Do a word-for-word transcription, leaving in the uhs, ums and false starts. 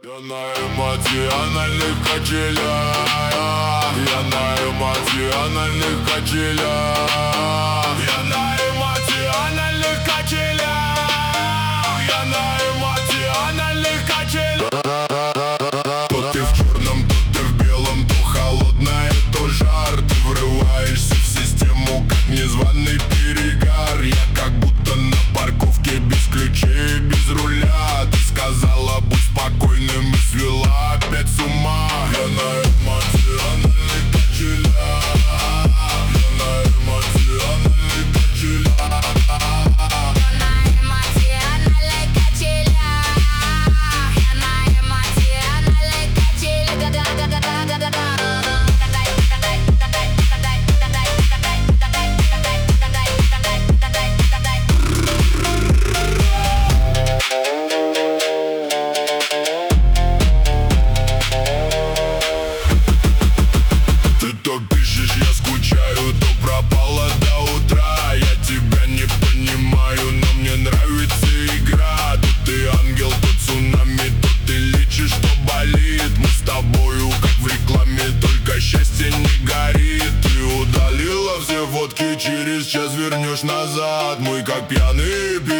Я на эмоциональных качелях. Я на эмоциональных качелях. Я на эмоциональных качелях. Я на эмоциональных качелях. То ты в черном, то ты в белом, то холодное, то жар. Ты врываешься в систему, как незваный перегар. Я как будто на парковке без ключей, без руля. Ты сказала, будь спокойным, и свела опять с ума. Я на эмоциональных качелях. Я на эмоциональных качелях. Я на эмоциональных качелях. Я на эмоциональных качелях. Ты то пишешь, я скучаю, то пропала до утра. Я тебя не понимаю, но мне нравится игра. То ты ангел, то цунами, то ты лечишь, что болит. Мы с тобою, как в рекламе, только счастье не горит. Ты удалила все фотки, через час вернешь назад. Мы как пьяные пи-